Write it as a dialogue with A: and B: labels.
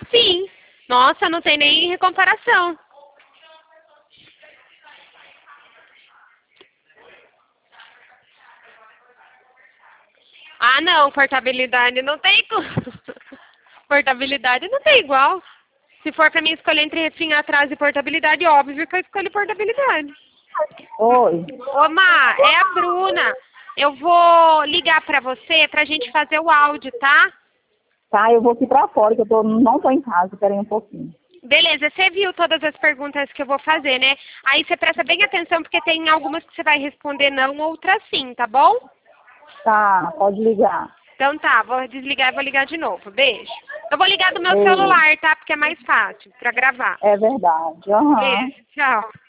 A: sim. Nossa, não tem nem comparação. Ah, não, portabilidade não tem. Portabilidade não tem igual. Se for pra mim escolher entre refim atrás e portabilidade, óbvio que eu escolho portabilidade.
B: Oi.
A: Ô, Má, é a Bruna. Eu vou ligar pra você pra gente fazer o áudio, tá?
B: Tá, eu vou aqui pra fora, que não tô em casa, peraí um pouquinho.
A: Beleza, você viu todas as perguntas que eu vou fazer, né? Aí você presta bem atenção, porque tem algumas que você vai responder não, outras sim, tá bom?
B: Tá, pode ligar.
A: Então tá, vou desligar e vou ligar de novo. Beijo. Eu vou ligar do meu
B: Beijo.
A: celular, tá? Porque é mais fácil pra gravar.
B: É verdade. Aham.
A: Beijo, tchau.